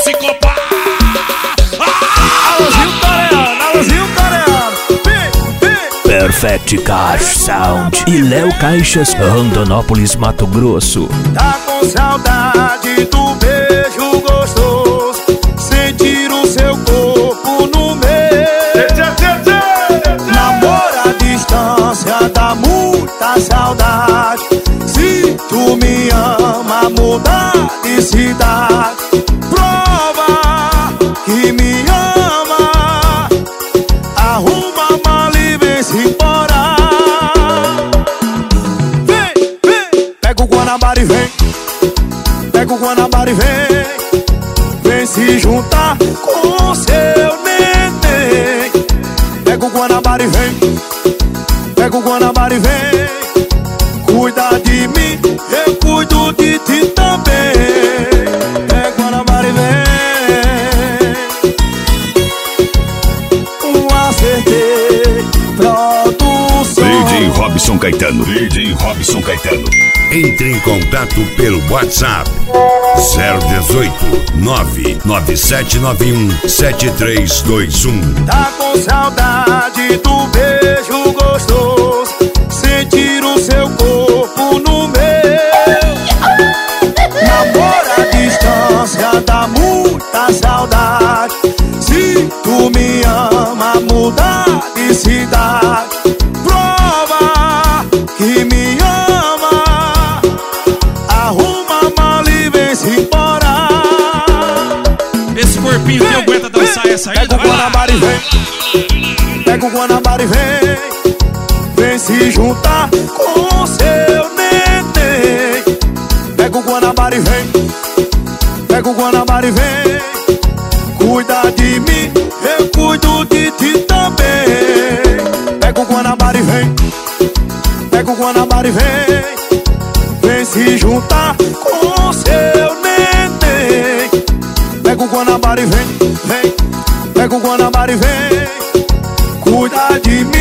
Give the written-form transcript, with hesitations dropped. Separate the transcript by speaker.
Speaker 1: psicopata.
Speaker 2: Alôzinho coreano.
Speaker 3: Perfect Cash Sound e Léo Caixas, Rondonópolis, Mato Grosso.
Speaker 2: Tá com saudade do beijo gostoso, sentir o seu corpo no meu. Namoro à distância dá muita saudade. Se tu me ama, mudar de cidade. Prova que me ama, arruma a mala e vem-se embora. Vem, vem, pega o Guanabara e vem. Pega o Guanabara e vem. Vem se juntar com seu neném. Pega o Guanabara e vem. Pega o Guanabara e vem. Cuida de mim, eu cuido de ti também. Pega o Guanabara e vem. Acertei, produção.
Speaker 4: DJ Robson Caetano. DJ Robson Caetano.
Speaker 5: Entre em contato pelo WhatsApp 018 99791 7321.
Speaker 2: Tá com saudade do beijo gostoso, sentir o seu corpo no meu. Namoro à distância dá muita saudade. Se tu me ama, mudar de cidade. Prova que me ama, arruma a mala e vem-se embora.
Speaker 1: Esse corpinho que aguenta dançar essa aí.
Speaker 2: Pega o Guanabara e vem. Pega o Guanabara e vem. Vem se juntar com seu neném. Pega o Guanabara e vem. Pega o Guanabara e vem. Cuida de mim, eu cuido de ti também. Pega o Guanabara e vem. Pega o Guanabara e vem. Vem se juntar com seu neném. Pega o Guanabara e vem, vem. Pega o Guanabara e vem. Cuida de mim.